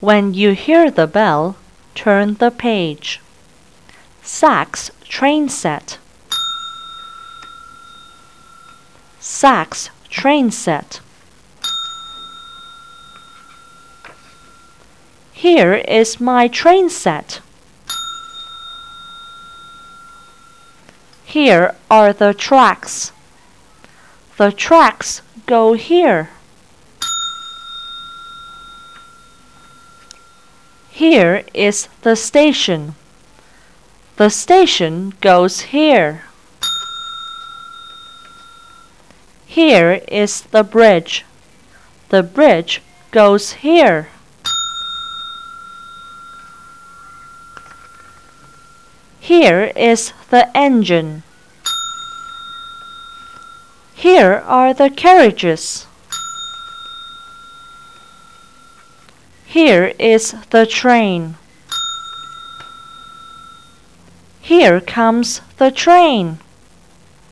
When you hear the bell, turn the page. Sax train set. Sax train set. Here is my train set. Here are the tracks. The tracks go here. Here is the station. The station goes here. Here is the bridge. The bridge goes here. Here is the engine. Here are the carriages. Here is the train. Here comes the train.